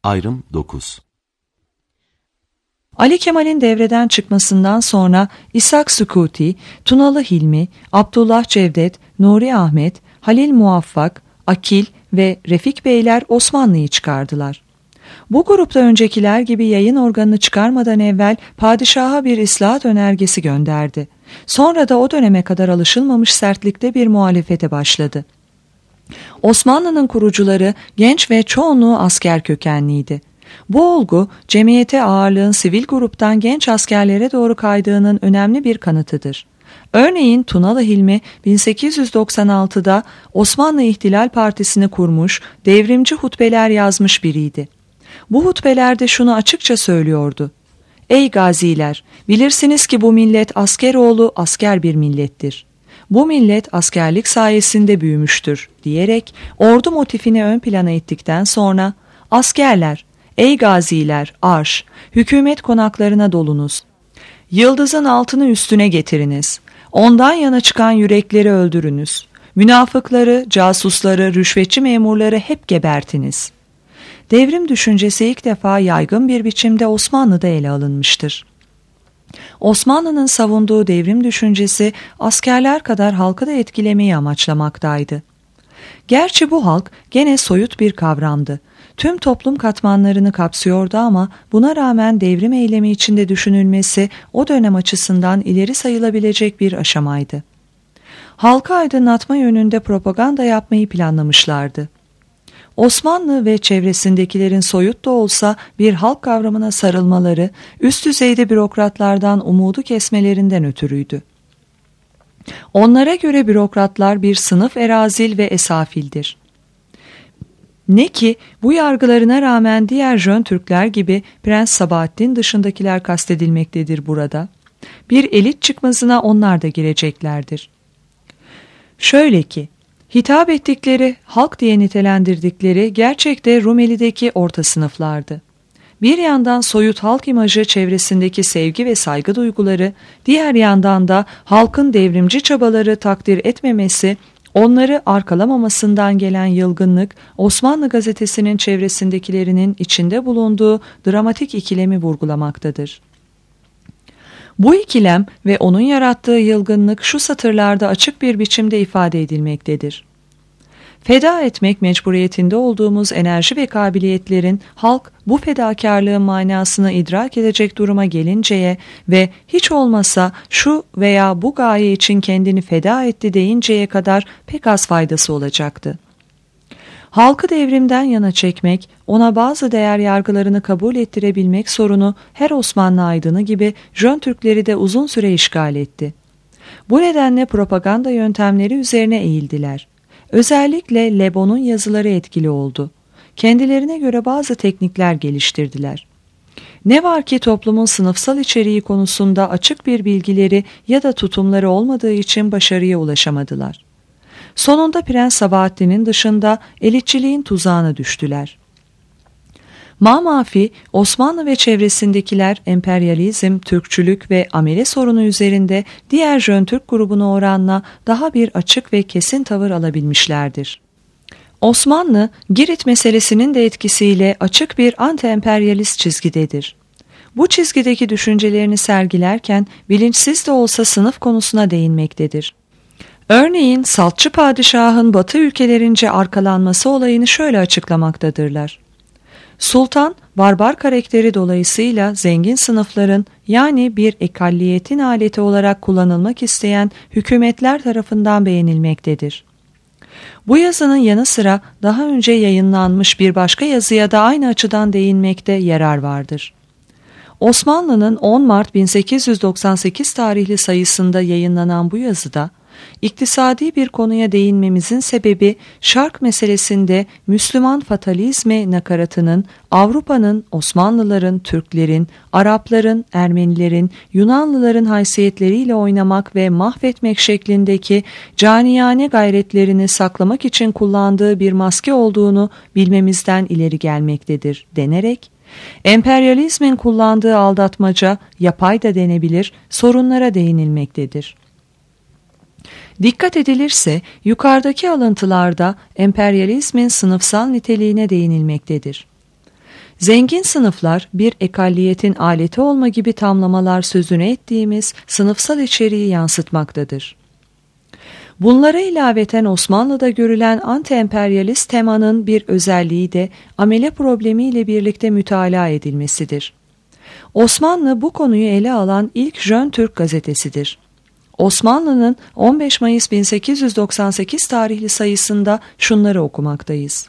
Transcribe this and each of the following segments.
Ayrım 9. Ali Kemal'in devreden çıkmasından sonra İshak Sükuti, Tunalı Hilmi, Abdullah Cevdet, Nuri Ahmet, Halil Muvaffak, Akil ve Refik Beyler Osmanlı'yı çıkardılar. Bu grupta öncekiler gibi yayın organını çıkarmadan evvel padişaha bir islahat önergesi gönderdi. Sonra da o döneme kadar alışılmamış sertlikte bir muhalefete başladı. Osmanlı'nın kurucuları genç ve çoğunluğu asker kökenliydi. Bu olgu, cemiyete ağırlığın sivil gruptan genç askerlere doğru kaydığının önemli bir kanıtıdır. Örneğin Tunalı Hilmi 1896'da Osmanlı İhtilal Partisi'ni kurmuş, devrimci hutbeler yazmış biriydi. Bu hutbelerde şunu açıkça söylüyordu: "Ey gaziler, bilirsiniz ki bu millet askeroğlu asker bir millettir. Bu millet askerlik sayesinde büyümüştür," diyerek ordu motifini ön plana ittikten sonra "Askerler, ey gaziler, arş, hükümet konaklarına dolunuz. Yıldızın altını üstüne getiriniz. Ondan yana çıkan yürekleri öldürünüz. Münafıkları, casusları, rüşvetçi memurları hep gebertiniz." Devrim düşüncesi ilk defa yaygın bir biçimde Osmanlı'da ele alınmıştır. Osmanlı'nın savunduğu devrim düşüncesi askerler kadar halkı da etkilemeyi amaçlamaktaydı. Gerçi bu halk gene soyut bir kavramdı. Tüm toplum katmanlarını kapsıyordu ama buna rağmen devrim eylemi içinde düşünülmesi o dönem açısından ileri sayılabilecek bir aşamaydı. Halkı aydınlatma yönünde propaganda yapmayı planlamışlardı. Osmanlı ve çevresindekilerin soyut da olsa bir halk kavramına sarılmaları, üst düzeyde bürokratlardan umudu kesmelerinden ötürüydü. Onlara göre bürokratlar bir sınıf erazil ve esafildir. Ne ki bu yargılarına rağmen diğer Jön Türkler gibi Prens Sabahattin dışındakiler kastedilmektedir burada. Bir elit çıkmazına onlar da gireceklerdir. Şöyle ki, hitap ettikleri, halk diye nitelendirdikleri gerçekte Rumeli'deki orta sınıflardı. Bir yandan soyut halk imajı çevresindeki sevgi ve saygı duyguları, diğer yandan da halkın devrimci çabaları takdir etmemesi, onları arkalamamasından gelen yılgınlık, Osmanlı gazetesinin çevresindekilerinin içinde bulunduğu dramatik ikilemi vurgulamaktadır. Bu ikilem ve onun yarattığı yılgınlık şu satırlarda açık bir biçimde ifade edilmektedir. Feda etmek mecburiyetinde olduğumuz enerji ve kabiliyetlerin halk bu fedakarlığın manasını idrak edecek duruma gelinceye ve hiç olmasa şu veya bu gaye için kendini feda etti deyinceye kadar pek az faydası olacaktı. Halkı devrimden yana çekmek, ona bazı değer yargılarını kabul ettirebilmek sorunu her Osmanlı aydını gibi Jön Türkleri de uzun süre işgal etti. Bu nedenle propaganda yöntemleri üzerine eğildiler. Özellikle Le Bon'un yazıları etkili oldu. Kendilerine göre bazı teknikler geliştirdiler. Ne var ki toplumun sınıfsal içeriği konusunda açık bir bilgileri ya da tutumları olmadığı için başarıya ulaşamadılar. Sonunda Prens Sabahattin'in dışında elitçiliğin tuzağına düştüler. Mamafi, Osmanlı ve çevresindekiler emperyalizm, Türkçülük ve amele sorunu üzerinde diğer Jön Türk grubuna oranla daha bir açık ve kesin tavır alabilmişlerdir. Osmanlı, Girit meselesinin de etkisiyle açık bir anti-emperyalist çizgidedir. Bu çizgideki düşüncelerini sergilerken bilinçsiz de olsa sınıf konusuna değinmektedir. Örneğin Saltçı padişahın Batı ülkelerince arkalanması olayını şöyle açıklamaktadırlar. Sultan, barbar karakteri dolayısıyla zengin sınıfların yani bir ekalliyetin aleti olarak kullanılmak isteyen hükümetler tarafından beğenilmektedir. Bu yazının yanı sıra daha önce yayınlanmış bir başka yazıya da aynı açıdan değinmekte yarar vardır. Osmanlı'nın 10 Mart 1898 tarihli sayısında yayınlanan bu yazıda, İktisadi bir konuya değinmemizin sebebi Şark meselesinde Müslüman fatalizmi nakaratının Avrupa'nın, Osmanlıların, Türklerin, Arapların, Ermenilerin, Yunanlıların haysiyetleriyle oynamak ve mahvetmek şeklindeki caniyane gayretlerini saklamak için kullandığı bir maske olduğunu bilmemizden ileri gelmektedir denerek, emperyalizmin kullandığı aldatmaca, yapay da denebilir, sorunlara değinilmektedir. Dikkat edilirse yukarıdaki alıntılarda emperyalizmin sınıfsal niteliğine değinilmektedir. Zengin sınıflar bir ekalliyetin aleti olma gibi tamlamalar sözünü ettiğimiz sınıfsal içeriği yansıtmaktadır. Bunlara ilaveten Osmanlı'da görülen anti-emperyalist temanın bir özelliği de amele problemiyle birlikte mütalaa edilmesidir. Osmanlı bu konuyu ele alan ilk Jön Türk gazetesidir. Osmanlı'nın 15 Mayıs 1898 tarihli sayısında şunları okumaktayız.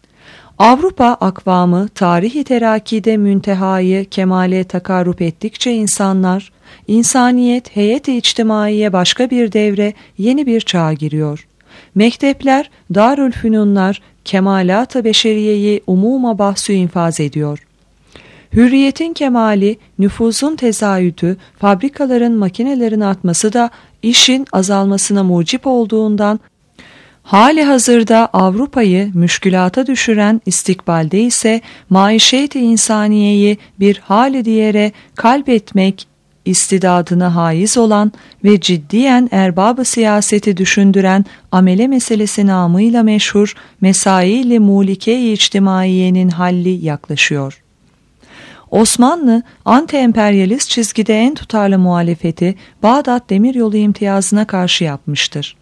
Avrupa akvamı tarihi terakide müntehayı kemale takarrup ettikçe insanlar, insaniyet heyet-i içtimaiye başka bir devre, yeni bir çağa giriyor. Mektepler, darülfünunlar kemalat-ı beşeriyeyi umuma bahsü infaz ediyor. Hürriyetin kemali, nüfuzun tezahütü, fabrikaların makinelerin artması da işin azalmasına mucip olduğundan, hali hazırda Avrupa'yı müşkülata düşüren istikbalde ise maişet-i insaniyeyi bir hali diğere kalbetmek istidadına haiz olan ve ciddiyen erbab-ı siyaseti düşündüren amele meselesi namıyla meşhur mesail-i mulike-i içtimaiyenin halli yaklaşıyor. Osmanlı, anti-emperyalist çizgide en tutarlı muhalefeti Bağdat Demiryolu imtiyazına karşı yapmıştır.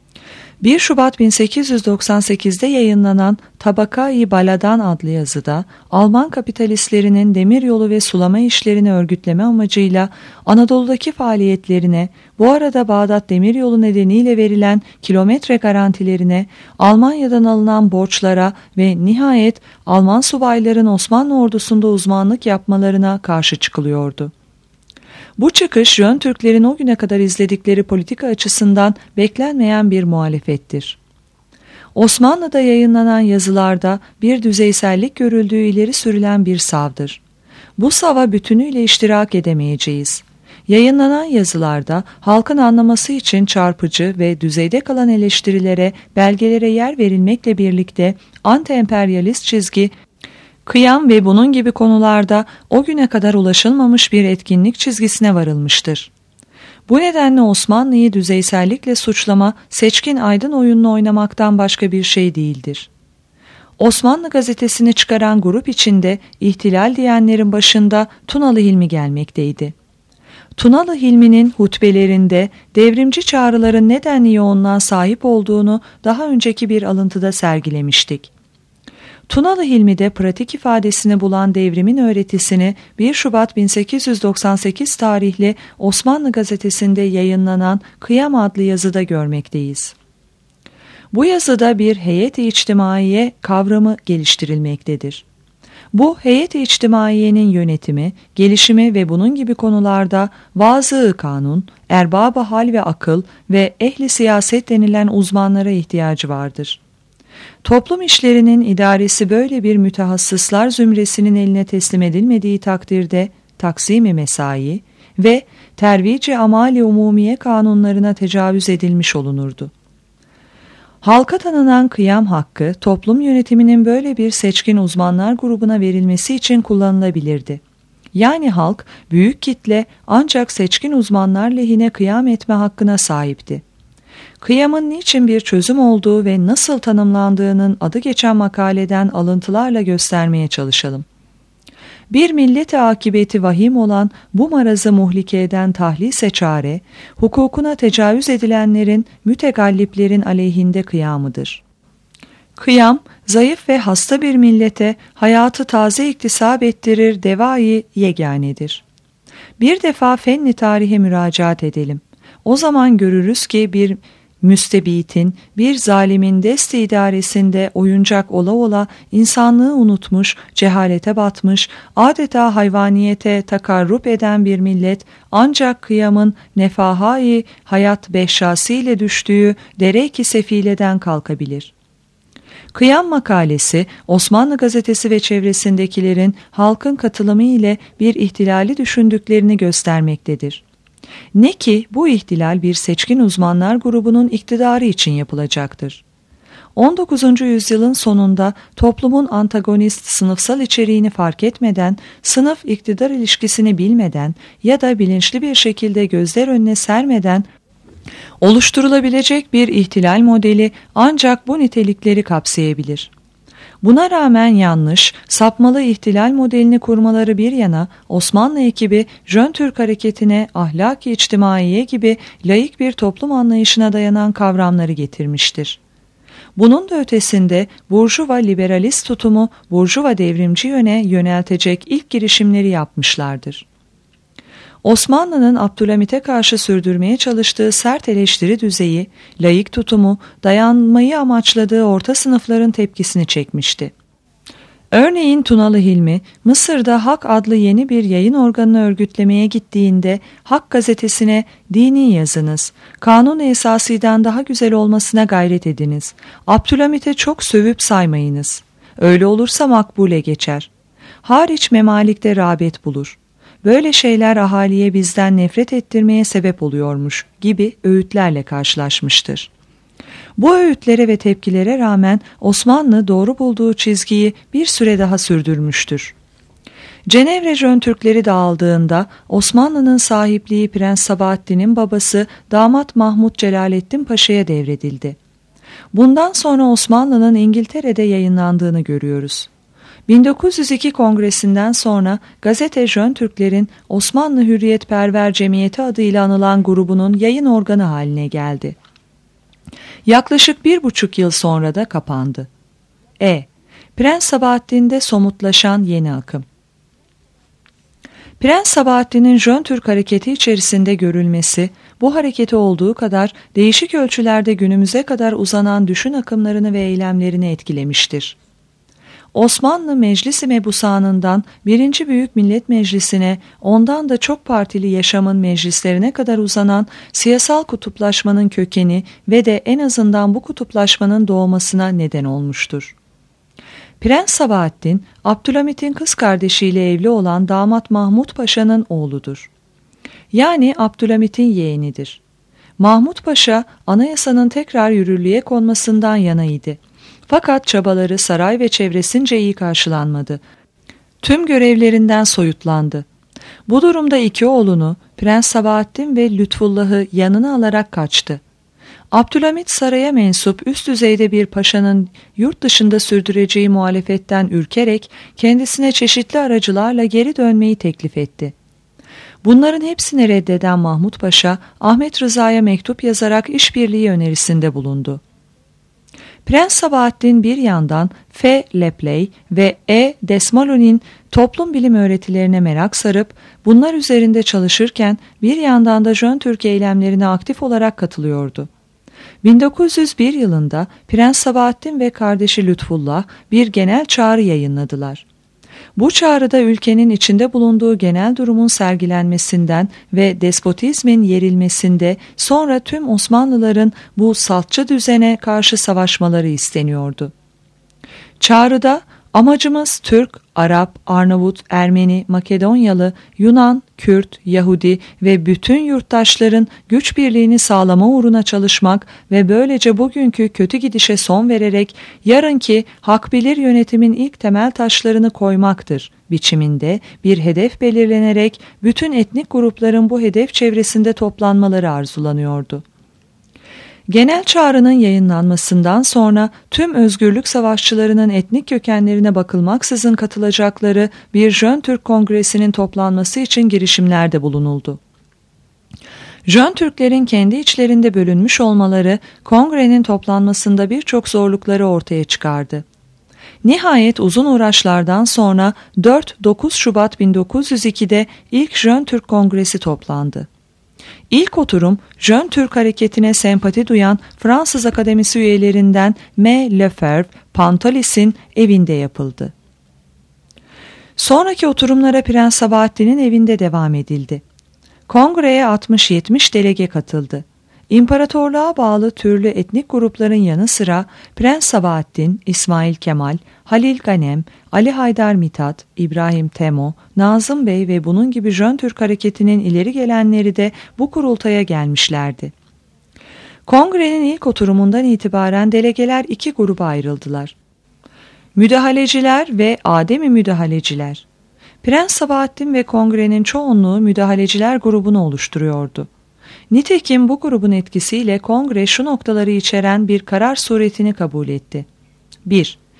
1 Şubat 1898'de yayınlanan Tabaka-i Baladan adlı yazıda Alman kapitalistlerinin demiryolu ve sulama işlerini örgütleme amacıyla Anadolu'daki faaliyetlerine, bu arada Bağdat Demiryolu nedeniyle verilen kilometre garantilerine, Almanya'dan alınan borçlara ve nihayet Alman subayların Osmanlı ordusunda uzmanlık yapmalarına karşı çıkılıyordu. Bu çıkış Jön Türklerin o güne kadar izledikleri politika açısından beklenmeyen bir muhalefettir. Osmanlı'da yayınlanan yazılarda bir düzeysellik görüldüğü ileri sürülen bir savdır. Bu sava bütünüyle iştirak edemeyeceğiz. Yayınlanan yazılarda halkın anlaması için çarpıcı ve düzeyde kalan eleştirilere, belgelere yer verilmekle birlikte anti-emperyalist çizgi, kıyam ve bunun gibi konularda o güne kadar ulaşılmamış bir etkinlik çizgisine varılmıştır. Bu nedenle Osmanlı'yı düzeysellikle suçlama, Seçkin Aydın oyununu oynamaktan başka bir şey değildir. Osmanlı gazetesini çıkaran grup içinde ihtilal diyenlerin başında Tunalı Hilmi gelmekteydi. Tunalı Hilmi'nin hutbelerinde devrimci çağrıların nedenli yoğunluğa sahip olduğunu daha önceki bir alıntıda sergilemiştik. Tunalı Hilmi'de pratik ifadesini bulan devrimin öğretisini 1 Şubat 1898 tarihli Osmanlı gazetesinde yayınlanan Kıyam adlı yazıda görmekteyiz. Bu yazıda bir heyet-i içtimaiye kavramı geliştirilmektedir. Bu heyet-i içtimaiyenin yönetimi, gelişimi ve bunun gibi konularda vazı-ı kanun, erbab-ı hal ve akıl ve ehli siyaset denilen uzmanlara ihtiyacı vardır. Toplum işlerinin idaresi böyle bir mütehassıslar zümresinin eline teslim edilmediği takdirde taksimi mesai ve tervici amali umumiye kanunlarına tecavüz edilmiş olunurdu. Halka tanınan kıyam hakkı toplum yönetiminin böyle bir seçkin uzmanlar grubuna verilmesi için kullanılabilirdi. Yani halk büyük kitle ancak seçkin uzmanlar lehine kıyam etme hakkına sahipti. Kıyamın niçin bir çözüm olduğu ve nasıl tanımlandığının adı geçen makaleden alıntılarla göstermeye çalışalım. Bir millet-i akibeti vahim olan bu marazı muhlike eden tahlise çare, hukukuna tecavüz edilenlerin, mütegalliplerin aleyhinde kıyamıdır. Kıyam, zayıf ve hasta bir millete hayatı taze iktisap ettirir devai yeganedir. Bir defa fenni tarihe müracaat edelim. O zaman görürüz ki bir müstebitin, bir zalimin desti idaresinde oyuncak ola ola insanlığı unutmuş, cehalete batmış, adeta hayvaniyete takarrup eden bir millet ancak kıyamın nefahai hayat behşasiyle düştüğü derek-i sefileden kalkabilir. Kıyam makalesi Osmanlı gazetesi ve çevresindekilerin halkın katılımı ile bir ihtilali düşündüklerini göstermektedir. Ne ki bu ihtilal bir seçkin uzmanlar grubunun iktidarı için yapılacaktır. 19. yüzyılın sonunda toplumun antagonist sınıfsal içeriğini fark etmeden, sınıf iktidar ilişkisini bilmeden ya da bilinçli bir şekilde gözler önüne sermeden oluşturulabilecek bir ihtilal modeli ancak bu nitelikleri kapsayabilir. Buna rağmen yanlış, sapmalı ihtilal modelini kurmaları bir yana Osmanlı ekibi Jön Türk hareketine ahlak-ı içtimaiye gibi laik bir toplum anlayışına dayanan kavramları getirmiştir. Bunun da ötesinde burjuva liberalist tutumu burjuva devrimci yöne yöneltecek ilk girişimleri yapmışlardır. Osmanlı'nın Abdülhamit'e karşı sürdürmeye çalıştığı sert eleştiri düzeyi, laik tutumu, dayanmayı amaçladığı orta sınıfların tepkisini çekmişti. Örneğin Tunalı Hilmi, Mısır'da Hak adlı yeni bir yayın organını örgütlemeye gittiğinde Hak gazetesine dini yazınız, kanun esasiden daha güzel olmasına gayret ediniz, Abdülhamit'e çok sövüp saymayınız, öyle olursa makbule geçer, hariç memalikte rağbet bulur. Böyle şeyler ahaliye bizden nefret ettirmeye sebep oluyormuş gibi öğütlerle karşılaşmıştır. Bu öğütlere ve tepkilere rağmen Osmanlı doğru bulduğu çizgiyi bir süre daha sürdürmüştür. Cenevre Jön Türkleri dağıldığında Osmanlı'nın sahipliği Prens Sabahattin'in babası Damat Mahmud Celaleddin Paşa'ya devredildi. Bundan sonra Osmanlı'nın İngiltere'de yayınlandığını görüyoruz. 1902 Kongresi'nden sonra gazete Jön Türklerin Osmanlı Hürriyetperver Cemiyeti adıyla anılan grubunun yayın organı haline geldi. Yaklaşık 1,5 yıl sonra da kapandı. Prens Sabahattin'de somutlaşan yeni akım. Prens Sabahattin'in Jön Türk hareketi içerisinde görülmesi, bu hareketi olduğu kadar değişik ölçülerde günümüze kadar uzanan düşün akımlarını ve eylemlerini etkilemiştir. Osmanlı Meclis-i Mebusanı'ndan 1. Büyük Millet Meclisi'ne, ondan da çok partili yaşamın meclislerine kadar uzanan siyasal kutuplaşmanın kökeni ve de en azından bu kutuplaşmanın doğmasına neden olmuştur. Prens Sabahattin, Abdülhamit'in kız kardeşiyle evli olan Damat Mahmud Paşa'nın oğludur. Yani Abdülhamit'in yeğenidir. Mahmud Paşa, anayasanın tekrar yürürlüğe konmasından yanaydı. Fakat çabaları saray ve çevresince iyi karşılanmadı. Tüm görevlerinden soyutlandı. Bu durumda iki oğlunu, Prens Sabahattin ve Lütfullah'ı yanına alarak kaçtı. Abdülhamit saraya mensup üst düzeyde bir paşanın yurt dışında sürdüreceği muhalefetten ürkerek kendisine çeşitli aracılarla geri dönmeyi teklif etti. Bunların hepsini reddeden Mahmud Paşa, Ahmet Rıza'ya mektup yazarak işbirliği önerisinde bulundu. Prens Sabahattin bir yandan F. Lepley ve E. Desmolons'un toplum bilim öğretilerine merak sarıp bunlar üzerinde çalışırken bir yandan da Jön Türk eylemlerine aktif olarak katılıyordu. 1901 yılında Prens Sabahattin ve kardeşi Lütfullah bir genel çağrı yayınladılar. Bu çağrıda ülkenin içinde bulunduğu genel durumun sergilenmesinden ve despotizmin yerilmesinde sonra tüm Osmanlıların bu saltçı düzene karşı savaşmaları isteniyordu. Çağrıda amacımız Türk, Arap, Arnavut, Ermeni, Makedonyalı, Yunan, Kürt, Yahudi ve bütün yurttaşların güç birliğini sağlama uğruna çalışmak ve böylece bugünkü kötü gidişe son vererek yarınki hak bilir yönetimin ilk temel taşlarını koymaktır biçiminde bir hedef belirlenerek bütün etnik grupların bu hedef çevresinde toplanmaları arzulanıyordu. Genel çağrının yayınlanmasından sonra tüm özgürlük savaşçılarının etnik kökenlerine bakılmaksızın katılacakları bir Jön Türk Kongresi'nin toplanması için girişimlerde bulunuldu. Jön Türklerin kendi içlerinde bölünmüş olmaları kongrenin toplanmasında birçok zorlukları ortaya çıkardı. Nihayet uzun uğraşlardan sonra 4-9 Şubat 1902'de ilk Jön Türk Kongresi toplandı. İlk oturum Jön Türk hareketine sempati duyan Fransız Akademisi üyelerinden M. Lefebvre Pantalis'in evinde yapıldı. Sonraki oturumlara Prens Sabahattin'in evinde devam edildi. Kongreye 60-70 delege katıldı. İmparatorluğa bağlı türlü etnik grupların yanı sıra Prens Sabahattin, İsmail Kemal, Halil Ganem, Ali Haydar Mithat, İbrahim Temo, Nazım Bey ve bunun gibi Jön Türk hareketinin ileri gelenleri de bu kurultaya gelmişlerdi. Kongrenin ilk oturumundan itibaren delegeler iki gruba ayrıldılar. Müdahaleciler ve ademi müdahaleciler. Prens Sabahattin ve kongrenin çoğunluğu müdahaleciler grubunu oluşturuyordu. Nitekim bu grubun etkisiyle kongre şu noktaları içeren bir karar suretini kabul etti. 1.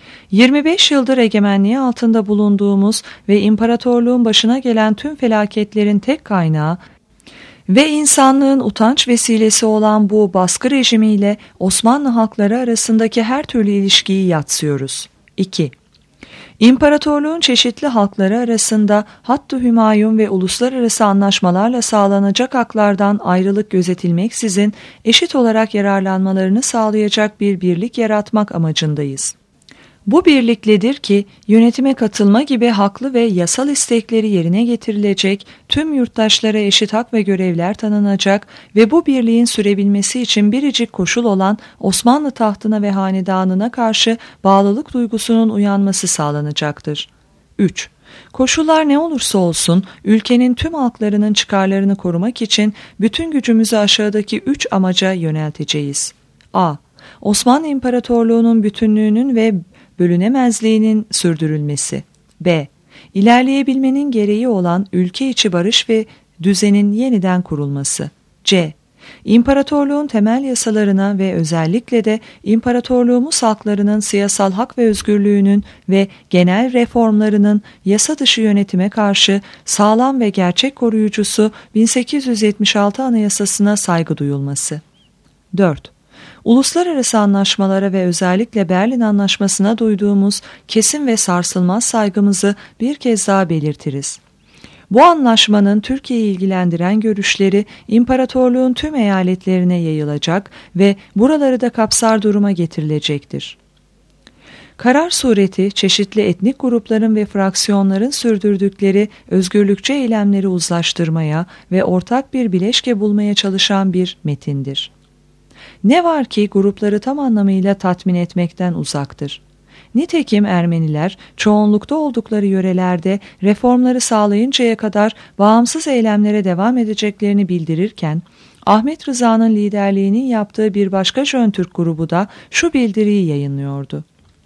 25 yıldır egemenliği altında bulunduğumuz ve imparatorluğun başına gelen tüm felaketlerin tek kaynağı ve insanlığın utanç vesilesi olan bu baskı rejimiyle Osmanlı halkları arasındaki her türlü ilişkiyi yadsıyoruz. 2. İmparatorluğun çeşitli halkları arasında Hattı Hümayun ve uluslararası anlaşmalarla sağlanacak haklardan ayrılık gözetilmeksizin eşit olarak yararlanmalarını sağlayacak bir birlik yaratmak amacındayız. Bu birlikledir ki yönetime katılma gibi haklı ve yasal istekleri yerine getirilecek, tüm yurttaşlara eşit hak ve görevler tanınacak ve bu birliğin sürebilmesi için biricik koşul olan Osmanlı tahtına ve hanedanına karşı bağlılık duygusunun uyanması sağlanacaktır. 3. Koşullar ne olursa olsun ülkenin tüm halklarının çıkarlarını korumak için bütün gücümüzü aşağıdaki 3 amaca yönelteceğiz. A. Osmanlı İmparatorluğu'nun bütünlüğünün ve bölünemezliğinin sürdürülmesi. B. İlerleyebilmenin gereği olan ülke içi barış ve düzenin yeniden kurulması. C. İmparatorluğun temel yasalarına ve özellikle de imparatorluğumuz halklarının siyasal hak ve özgürlüğünün ve genel reformlarının yasa dışı yönetime karşı sağlam ve gerçek koruyucusu 1876 Anayasasına saygı duyulması. 4. Uluslararası anlaşmalara ve özellikle Berlin Anlaşması'na duyduğumuz kesin ve sarsılmaz saygımızı bir kez daha belirtiriz. Bu anlaşmanın Türkiye'yi ilgilendiren görüşleri imparatorluğun tüm eyaletlerine yayılacak ve buraları da kapsar duruma getirilecektir. Karar sureti çeşitli etnik grupların ve fraksiyonların sürdürdükleri özgürlükçü eylemleri uzlaştırmaya ve ortak bir bileşke bulmaya çalışan bir metindir. Ne var ki grupları tam anlamıyla tatmin etmekten uzaktır. Nitekim Ermeniler çoğunlukta oldukları yörelerde reformları sağlayıncaya kadar bağımsız eylemlere devam edeceklerini bildirirken, Ahmet Rıza'nın liderliğinin yaptığı bir başka Jön Türk grubu da şu bildiriyi yayınlıyordu.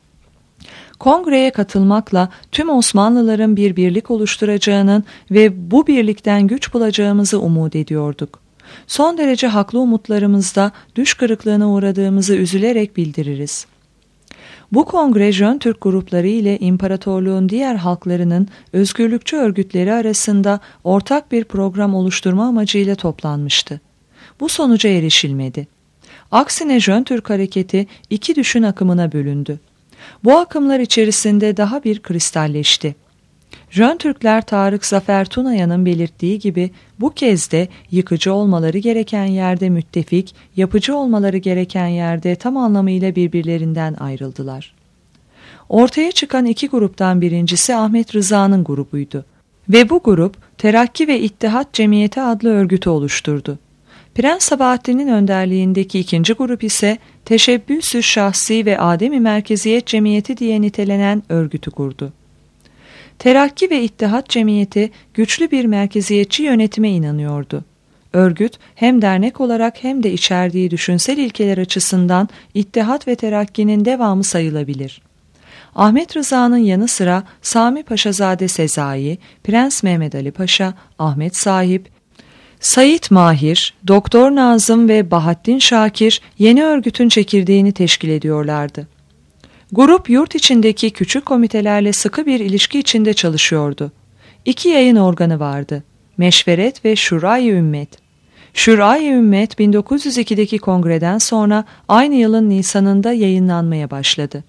Kongreye katılmakla tüm Osmanlıların bir birlik oluşturacağının ve bu birlikten güç bulacağımızı umut ediyorduk. Son derece haklı umutlarımızda düş kırıklığına uğradığımızı üzülerek bildiririz. Bu kongre Jön Türk grupları ile imparatorluğun diğer halklarının özgürlükçü örgütleri arasında ortak bir program oluşturma amacıyla toplanmıştı. Bu sonuca erişilmedi. Aksine Jön Türk hareketi iki düşün akımına bölündü. Bu akımlar içerisinde daha bir kristalleşti. Jön Türkler Tarık Zafer Tunaya'nın belirttiği gibi bu kez de yıkıcı olmaları gereken yerde müttefik, yapıcı olmaları gereken yerde tam anlamıyla birbirlerinden ayrıldılar. Ortaya çıkan iki gruptan birincisi Ahmet Rıza'nın grubuydu ve bu grup Terakki ve İttihat Cemiyeti adlı örgütü oluşturdu. Prens Sabahattin'in önderliğindeki ikinci grup ise Teşebbüs-ü Şahsi ve Ademi Merkeziyet Cemiyeti diye nitelenen örgütü kurdu. Terakki ve İttihat Cemiyeti güçlü bir merkeziyetçi yönetime inanıyordu. Örgüt hem dernek olarak hem de içerdiği düşünsel ilkeler açısından İttihat ve Terakki'nin devamı sayılabilir. Ahmet Rıza'nın yanı sıra Sami Paşazade Sezai, Prens Mehmet Ali Paşa, Ahmet Sahip, Said Mahir, Doktor Nazım ve Bahattin Şakir yeni örgütün çekirdeğini teşkil ediyorlardı. Grup yurt içindeki küçük komitelerle sıkı bir ilişki içinde çalışıyordu. İki yayın organı vardı. Meşveret ve Şura-i Ümmet. Şura-i Ümmet 1902'deki kongreden sonra aynı yılın Nisan'ında yayınlanmaya başladı.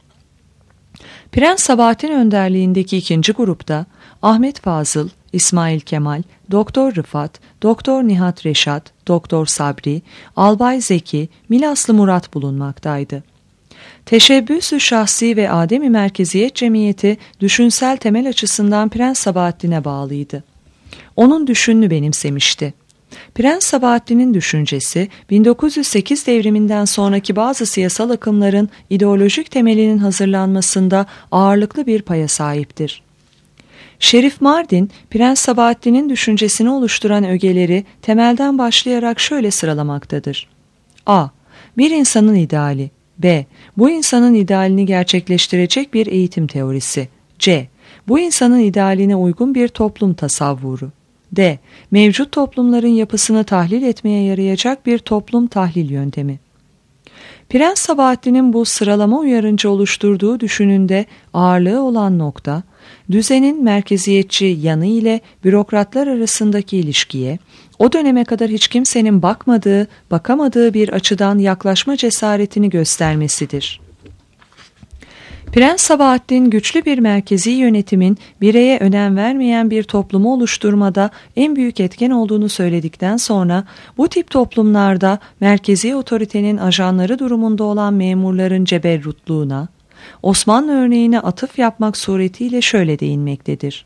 Prens Sabahattin önderliğindeki ikinci grupta Ahmet Fazıl, İsmail Kemal, Doktor Rıfat, Doktor Nihat Reşat, Doktor Sabri, Albay Zeki, Milaslı Murat bulunmaktaydı. Teşebbüs-ü Şahsi ve Ademi Merkeziyet Cemiyeti düşünsel temel açısından Prens Sabahattin'e bağlıydı. Onun düşününü benimsemişti. Prens Sabahattin'in düşüncesi 1908 devriminden sonraki bazı siyasal akımların ideolojik temelinin hazırlanmasında ağırlıklı bir paya sahiptir. Şerif Mardin, Prens Sabahattin'in düşüncesini oluşturan ögeleri temelden başlayarak şöyle sıralamaktadır. A. Bir insanın ideali. B. Bu insanın idealini gerçekleştirecek bir eğitim teorisi. C. Bu insanın idealine uygun bir toplum tasavvuru. D. Mevcut toplumların yapısını tahlil etmeye yarayacak bir toplum tahlil yöntemi. Prens Sabahattin'in bu sıralama uyarınca oluşturduğu düşününde ağırlığı olan nokta, düzenin merkeziyetçi yanı ile bürokratlar arasındaki ilişkiye, o döneme kadar hiç kimsenin bakamadığı bir açıdan yaklaşma cesaretini göstermesidir. Prens Sabahattin güçlü bir merkezi yönetimin bireye önem vermeyen bir toplumu oluşturmada en büyük etken olduğunu söyledikten sonra bu tip toplumlarda merkezi otoritenin ajanları durumunda olan memurların ceberrutluğuna, Osmanlı örneğine atıf yapmak suretiyle şöyle değinmektedir.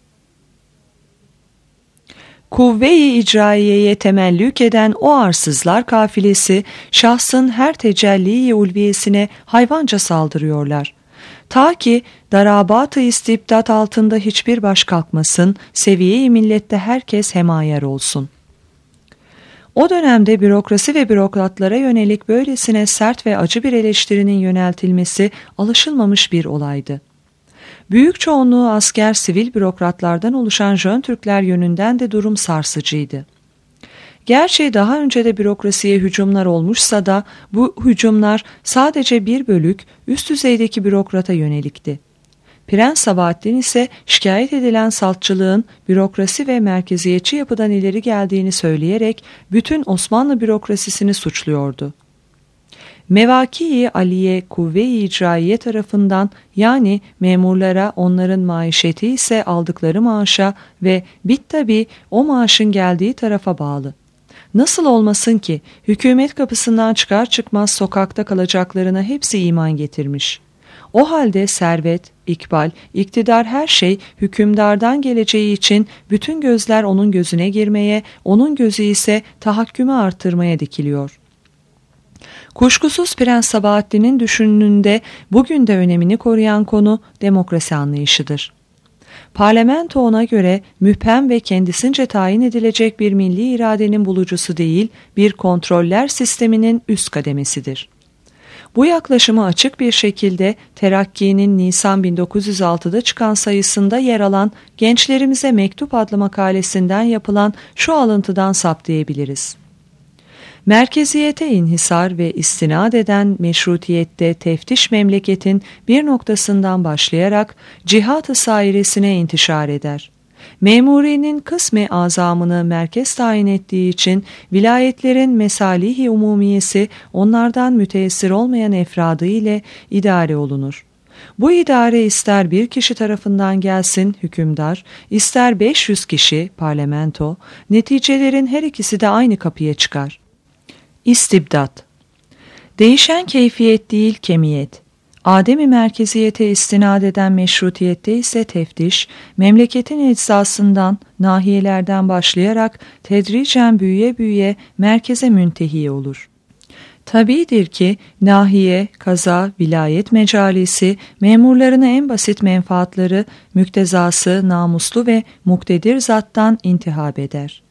Kuvve-i icraiyeye temellük eden o arsızlar kafilesi şahsın her tecelli-i ulviyesine hayvanca saldırıyorlar. Ta ki darabat-ı istibdat altında hiçbir baş kalkmasın, seviye-i millette herkes hemayar olsun. O dönemde bürokrasi ve bürokratlara yönelik böylesine sert ve acı bir eleştirinin yöneltilmesi alışılmamış bir olaydı. Büyük çoğunluğu asker sivil bürokratlardan oluşan Jön Türkler yönünden de durum sarsıcıydı. Gerçi daha önce de bürokrasiye hücumlar olmuşsa da bu hücumlar sadece bir bölük üst düzeydeki bürokrata yönelikti. Prens Sabahattin ise şikayet edilen saltçılığın bürokrasi ve merkeziyetçi yapıdan ileri geldiğini söyleyerek bütün Osmanlı bürokrasisini suçluyordu. Mevaki-i Aliye Kuvve-i İcraiye tarafından, yani memurlara onların maişeti ise aldıkları maaşa ve bittabi o maaşın geldiği tarafa bağlı. Nasıl olmasın ki hükümet kapısından çıkar çıkmaz sokakta kalacaklarına hepsi iman getirmiş. O halde servet, ikbal, iktidar, her şey hükümdardan geleceği için bütün gözler onun gözüne girmeye, onun gözü ise tahakkümü artırmaya dikiliyor. Kuşkusuz Prens Sabahattin'in düşününde bugün de önemini koruyan konu demokrasi anlayışıdır. Parlamento ona göre müphem ve kendisince tayin edilecek bir milli iradenin bulucusu değil, bir kontroller sisteminin üst kademesidir. Bu yaklaşımı açık bir şekilde Terakki'nin Nisan 1906'da çıkan sayısında yer alan Gençlerimize Mektup adlı makalesinden yapılan şu alıntıdan saptayabiliriz. Merkeziyete inhisar ve istinad eden meşrutiyette teftiş memleketin bir noktasından başlayarak cihat-ı sairesine intişar eder. Memurinin kısmi azamını merkez tayin ettiği için vilayetlerin mesalih-i umumiyesi onlardan müteessir olmayan efradı ile idare olunur. Bu idare ister bir kişi tarafından gelsin hükümdar, ister 500 kişi parlamento, neticelerin her ikisi de aynı kapıya çıkar. İstibdat. Değişen keyfiyet değil kemiyet. Ademi merkeziyete istinad eden meşrutiyette ise teftiş, memleketin eczasından, nahiyelerden başlayarak tedricen büyüye büyüye merkeze müntehi olur. Tabidir ki nahiye, kaza, vilayet mecalisi, memurlarına en basit menfaatları, müktezası, namuslu ve muktedir zattan intihab eder.